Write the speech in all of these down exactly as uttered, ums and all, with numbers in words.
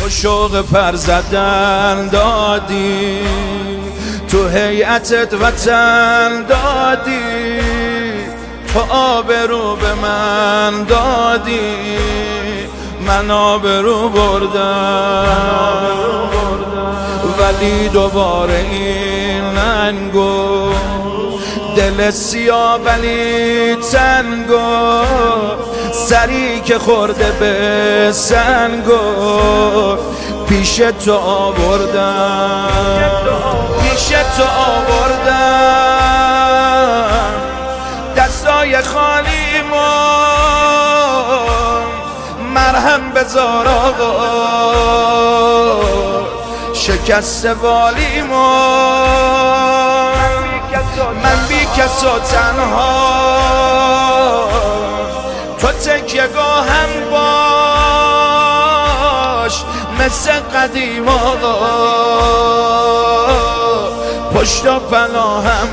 و شوق پر زدن دادی، تو هیئتت وطن دادی، تو آبرو به من دادی، من آبرو بردم، ولی دوباره این ننگو دل سیاه ولی تنگو، سری که خورده به سنگو پیش تو آوردم، پیش تو آوردم، دستای خالیمو مرهم بذار آقا، شکست والیمو من بی کس و تنها، تو تکیه گاهم باش مثل قدیم آقا، پشت و پناهم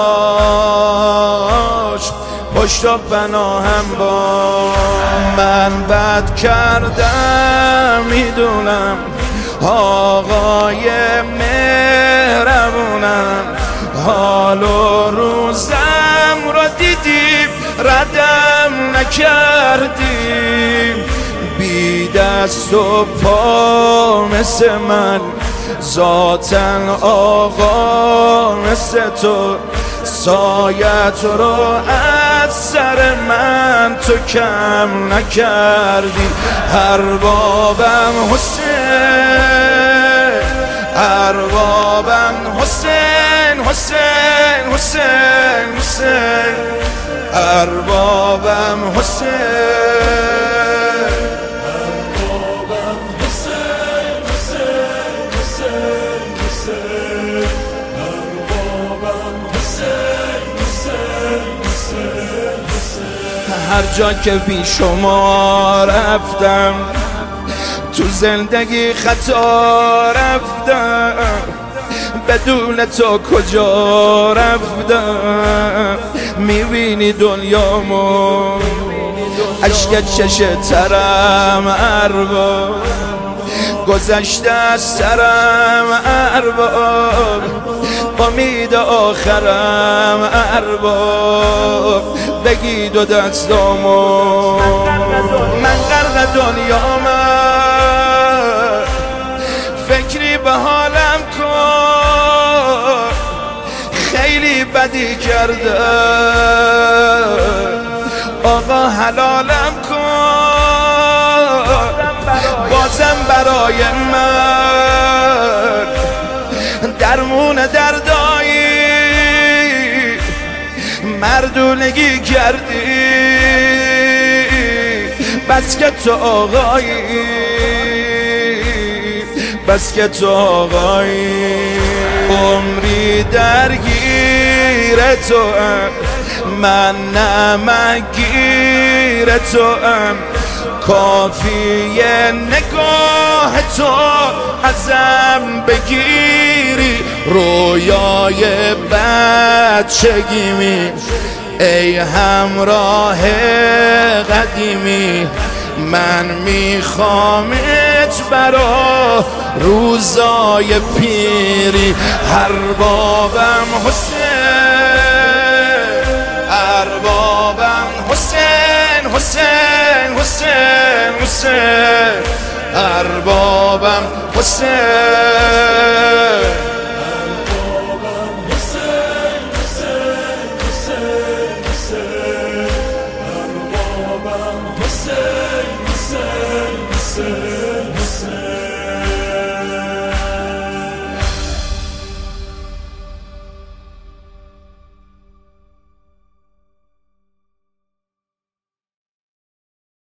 باش، پشت و پناهم باش. من بد کردم میدونم، آقای مهربونم، حال و روزم را دیدیم ردم نکردیم، بی دست و پا مثل من، ذاتن آقا مثل تو، سایت رو از سر من تو کم نکردی. اربابم حسین، اربابم حسین، حسین حسین حسین، اربابم حسین، هر جا که بی شما رفتم، تو زندگی خطا رفتم، بدون تو کجا رفتم، میبینی دنیامو اشک چش ترم ارباب، گذشته از سرم ارباب، امید آخرم ارباب، بگید و دستامو من غرق دنیام، فکری به حالم کن، خیلی بدی کرده آقا حلالم کن، بازم برای من درمون دردایی مردونگی کردی، بس که تو آقایی، بس که تو آقایی، عمری درگیر تو ام، من نمگیر تو ام، کافیه نگاه تو ازم بگیری، رویای بچگیمی ای همراه قدیمی، من میخوامت برا روزای پیری. اربابم حسین، اربابم حسین، حسین حسین حسین، اربابم حسین، Hussein, Hussein, Hussein.